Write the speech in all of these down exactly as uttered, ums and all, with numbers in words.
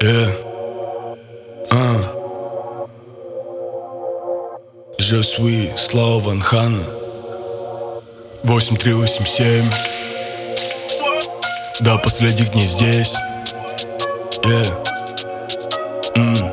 Yeah. Uh. Je suis Слава Ван Хана. Восемь три восемь семь. До последних дней здесь. Yeah. Mm.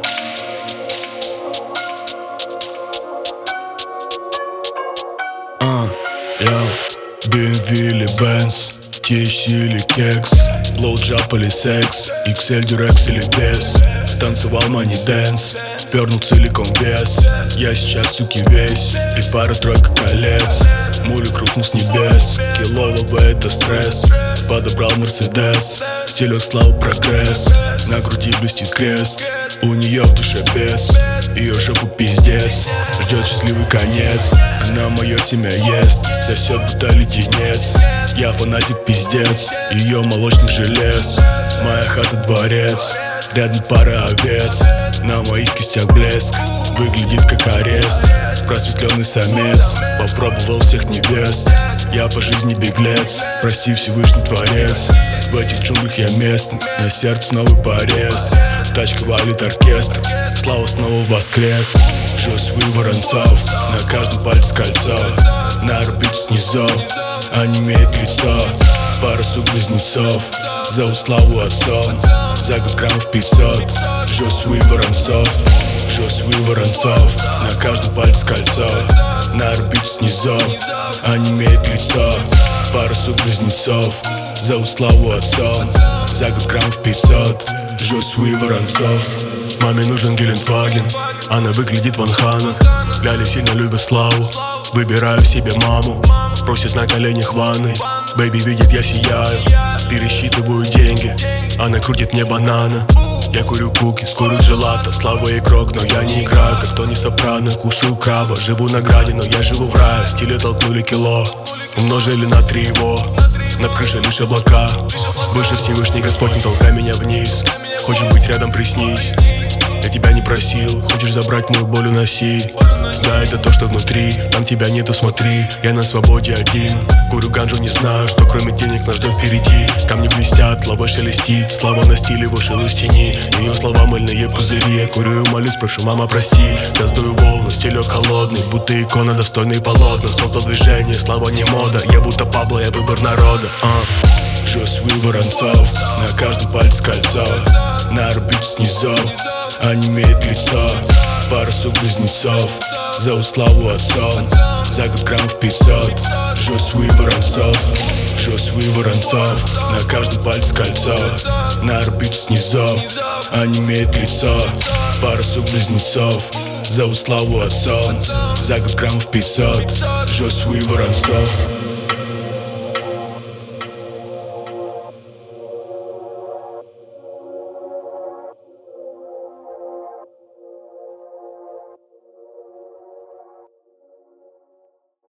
Uh. Yeah. би эм ви или Benz, ти эйч си или кекс, блоуджап или секс, икс эль, дюрекс или без. Станцевал мани дэнс, пернул целиком вес. Я сейчас, суки, весь, и пара-тройка колец. Мули крутнул с небес, килолова это стресс. Подобрал Мерседес, стилек слава прогресс. На груди блестит крест, у нее в душе бес. Ее жопу пиздец, ждет счастливый конец. Она мое семя ест, сосет будто леденец. Я фанатик пиздец, ее молочных желез. Моя хата дворец, рядом пара овец. На моих кистях блеск, выглядит как арест. Просветленный самец, попробовал всех невест. Я по жизни беглец, прости Всевышний Творец. В этих джунглях я местный, на сердце новый порез. Тачка валит оркестр, Слава снова воскрес. Je suis Воронцов, на каждом пальце кольцо. На орбиту снизу, онемеет лицо. Пара сук-близнецов, зовут Славу отцом. За год граммов пятьсот. Je suis Воронцов, Je suis Воронцов, на каждом пальце кольцо. На орбиту снизу, онемеет лицо. Пара сук-близнецов, зовут Славу отцом. За год граммов пятьсот. Je suis Воронцов. Маме нужен Гелендваген, она выглядит Ван Хана. Ляли сильно любят Славу, выбираю себе маму. Просит на коленях ванны, бэйби видит я сияю. Пересчитываю деньги, она крутит мне банана. Я курю куки, скурю джелато. Слава игрок, но я не играю, как Тони Сопрано. Кушаю краба, живу на граде, но я живу в рае. Стиле толкнули кило, умножили на три его. Над крышей лишь облака, выше Всевышний Господь, не толкай меня вниз. Хочешь быть рядом, приснись. Я тебя не просил, хочешь забрать мою боль, уноси. Да, это то, что внутри, там тебя нету, смотри. Я на свободе один, курю ганджу, не знаю, что кроме денег нас ждет впереди. Камни блестят, лава шелестит, Слава на стиле вышел из тени. Ее слова мыльные пузыри, я курю и молюсь, прошу, мама, прости. Создаю волну, стилек холодный, будто икона, достойные полотна. Создал движение, Слава не мода, я будто Пабло, я выбор народа. uh. Je suis Воронцов, на каждом пальце кольцо. На орбиту снизу, онемеет лицо. Пара сук-близнецов, зовут Славу отцом. За год граммов пятьсот. Je suis Воронцов, Je suis Воронцов, на каждом пальце кольцо. На орбиту снизу, онемеет лицо. Пара сук-близнецов, зовут Славу отцом. За год граммов пятьсот. Je suis Воронцов.